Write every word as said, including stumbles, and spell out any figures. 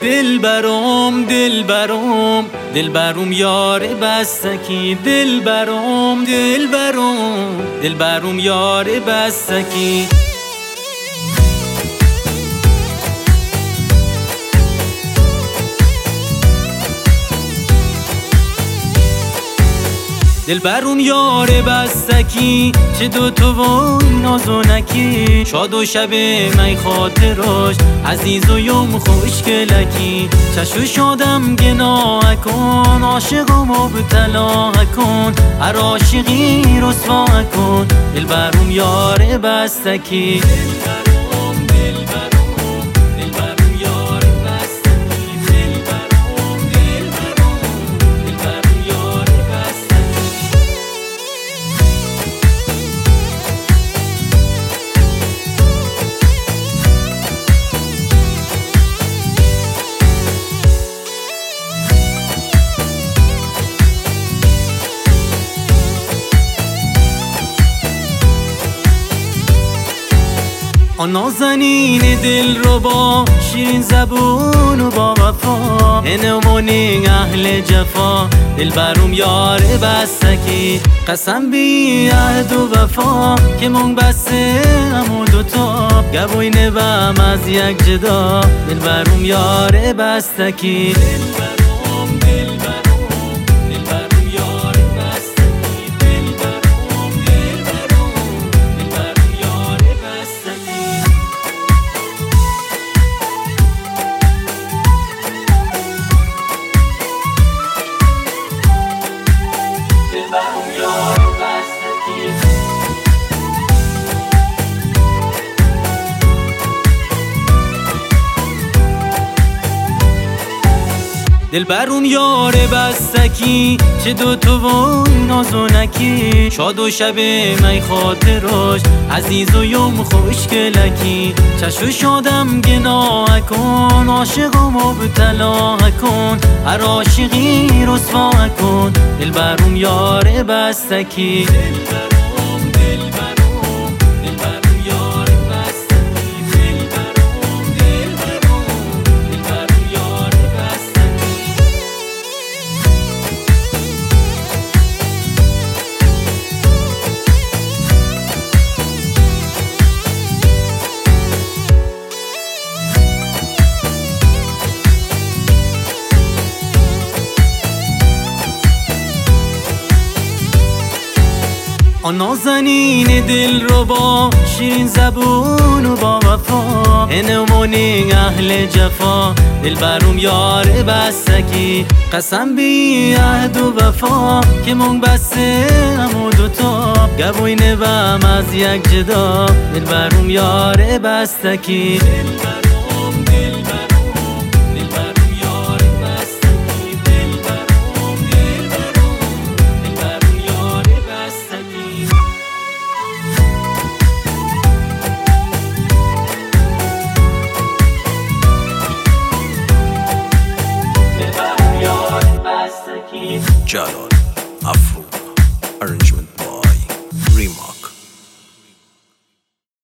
دل برام دل برام دل برام یار بستکی، دل برام دل برام دل برام یار بستکی. دل برام یار بستکی، چه دو تو وای نازونکی، شاد و شب می خاطراش عزیز و یم خوشگلکی. چشو شادم گناه کن، عاشق و مبتلا کن، هر عاشقی رسوا کن. دل برام یار بستکی، آن نازنین دل رو با شیرین زبون و با وفا، انمونی اهل جفا. دل برام یار بستکی، قسم بی عهد و وفا، که مونگ بسته همو دوتا، گبوی نبم از یک جدا. دل برام یار بستکی، دل برام یار بستکی، چه دو تو وای نازونکی، شاد و شب می خاطراش عزیز و یم خوشگلکی. چشو شادم گناه کن، عاشق و مبتلا کن، هر عاشقی رسوا کن. دل برام یار بستکی، آن نازنین دل رو با شیرین زبون و با وفا، انمونی اهل جفا. دل برام یار بستکی، قسم بی عهد و وفا، که مونگ بسته همو دوتا، گبوی نبم از یک جدا. دل برام یار بستکی، جلال.